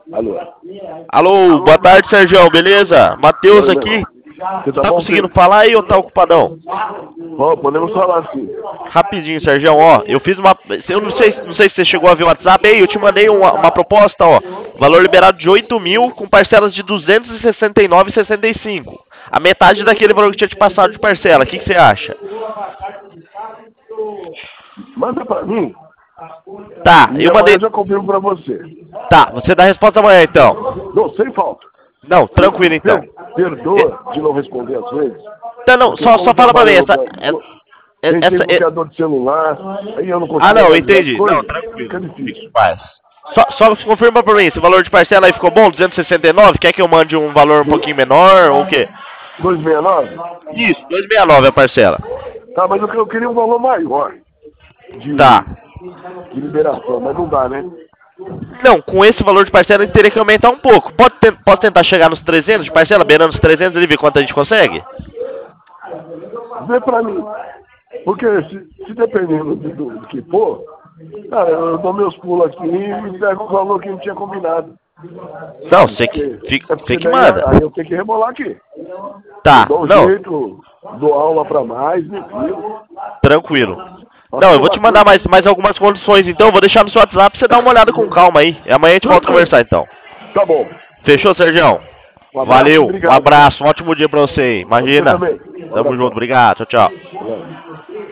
Alô. Alô, boa tarde, Sérgio, beleza? Matheus Oi, aqui. Você Tá bom, conseguindo filho? falar aí ou tá ocupadão? Ó, podemos falar sim. Rapidinho, Sérgio, ó, eu fiz uma... Eu não sei se você chegou a ver o WhatsApp aí, eu te mandei uma proposta, ó. Valor liberado de 8 mil com parcelas de 269,65. A metade daquele valor que tinha te passado de parcela, o que você acha? Manda pra mim Tá, e eu amanhã mandei... eu já confirmo pra você. Tá, você dá a resposta amanhã então. Não, sem falta. Não, tranquilo então. Perdoa de não responder às vezes. Tá, não, Porque só como fala pra mim, trabalho essa, tem bloqueador de celular, aí eu não consigo Ah, não, realizar as entendi. Não, coisas, tranquilo. fica Fique difícil. em paz. Só confirma pra mim, esse valor de parcela aí ficou bom? 269? Quer que eu mande um valor um pouquinho menor ou o quê? 269? Isso, 269 a parcela. Tá, mas eu queria um valor maior Tá. de liberação, mas não dá, né? Não, com esse valor de parcela a gente teria que aumentar um pouco. Pode tentar chegar nos 300 de parcela, beirando os 300 e ver quanto a gente consegue? Vê pra mim. Porque se dependendo do que for, cara, eu dou meus pulos aqui e pego o valor que a gente tinha combinado. Não, você que daí, manda. aí eu tenho que rebolar aqui. Tá, Eu dou um não, jeito, dou aula pra mais, me viro. tranquilo. Faço Não, eu vou alguma te mandar coisa. mais algumas condições então, vou deixar no seu WhatsApp pra você dar uma olhada com calma aí. E amanhã a gente volta a conversar então. Tá bom. Fechou, Sérgio? Um abraço, Valeu, obrigado. um abraço, um ótimo dia pra você aí. Você Imagina. também. Um Tamo abração. junto, obrigado, tchau, tchau. Valeu.